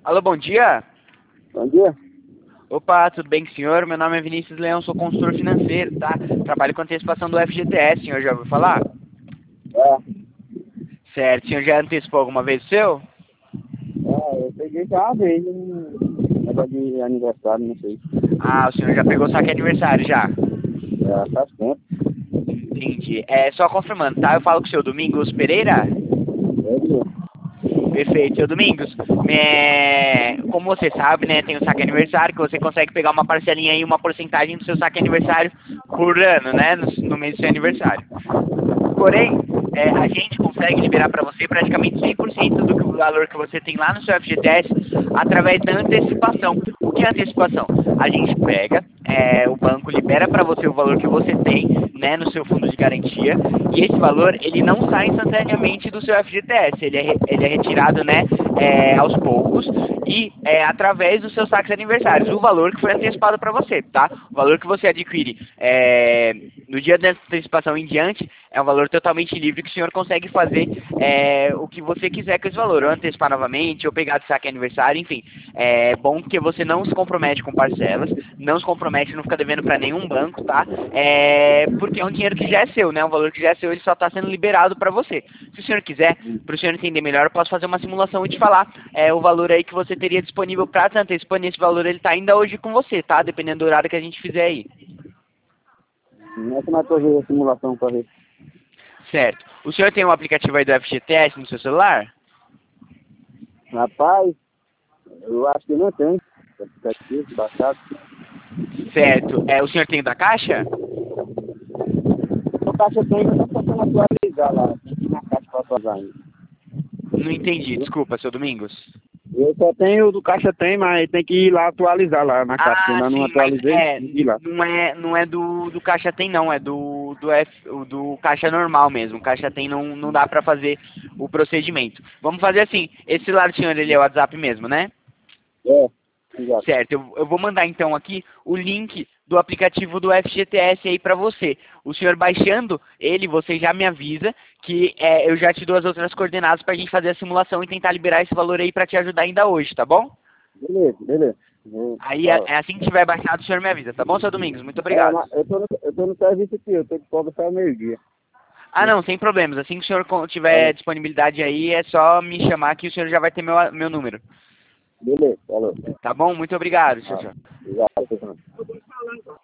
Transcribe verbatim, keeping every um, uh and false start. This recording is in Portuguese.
Alô, bom dia. Bom dia. Opa, tudo bem com o senhor? Meu nome é Vinícius Leão, sou consultor financeiro, tá? Trabalho com antecipação do F G T S, senhor já ouviu falar? É, Certo, o senhor já antecipou alguma vez o seu? é, eu peguei já uma vez, um negócio de aniversário, não sei. Ah, o senhor já pegou o saque aniversário já? É, faz tempo. Entendi. É, só confirmando, tá? Eu falo com o senhor Domingos Pereira? É, viu? Perfeito, seu Domingos. É, como você sabe, né, tem o saque aniversário, que você consegue pegar uma parcelinha aí, uma porcentagem do seu saque aniversário por ano, né, no, no mês do seu aniversário. Porém, é, a gente consegue liberar para você praticamente cem por cento do que- o valor que você tem lá no seu F G T S através da antecipação. O que é antecipação? A gente pega, é, o banco libera para você o valor que você tem, né, no seu fundo de garantia, e esse valor ele não sai instantaneamente do seu F G T S, ele é, re- ele é retirado, né, é, aos poucos e é, através dos seus saques aniversários, o valor que foi antecipado para você, tá? O valor que você adquire é, no dia da antecipação em diante é um valor totalmente livre que o senhor consegue fazer é, o que você quiser com esse valor, ou antecipar novamente, ou pegar de saque aniversário, enfim. É bom porque você não se compromete com parcelas, não se compromete, não fica devendo para nenhum banco, tá? É, porque é um dinheiro que já é seu, né? Um valor que já é seu, ele só está sendo liberado para você. Se o senhor quiser, para o senhor entender melhor, eu posso fazer uma simulação e te falar é, o valor aí que você teria disponível para estar antecipando. Esse valor ele está ainda hoje com você, tá? Dependendo do horário que a gente fizer aí. Não é que nós fazer a simulação para ver. Certo. O senhor tem um aplicativo aí do F G T S no seu celular? Rapaz, eu acho que não tem. Aplicativo, baixado. Certo. É, o senhor tem o da Caixa? O caixa tem, mas não está sendo atualizar lá. Tem que ir na caixa para atualizar ainda. Não entendi, desculpa, seu Domingos. Eu só tenho o do caixa tem, mas tem que ir lá atualizar lá na caixa. Ah, Ainda não sim, mas atualizei, é, tem que ir lá. não é, não é do, do Caixa Tem não, é do, do, F, o do Caixa normal mesmo. O Caixa Tem não, não dá pra fazer o procedimento. Vamos fazer assim, esse celular do senhor, ele é o WhatsApp mesmo, né? É, exato. Certo, eu, eu vou mandar então aqui o link do aplicativo do F G T S aí pra você. O senhor baixando ele, você já me avisa que é, eu já te dou as outras coordenadas pra gente fazer a simulação e tentar liberar esse valor aí pra te ajudar ainda hoje, tá bom? Beleza, beleza. Vou Aí, é, falar. é assim que tiver baixado, o senhor me avisa, tá bom, seu Domingos? Muito É, obrigado. mas eu tô no, eu tô no serviço aqui, eu tô de folga só ao meio-dia. Ah, não, sem problemas. Assim que o senhor co- tiver Falou. disponibilidade aí, é só me chamar que o senhor já vai ter meu, meu número. Beleza, falou. Tá bom? Muito obrigado, tchau, Ah, tchau. obrigado.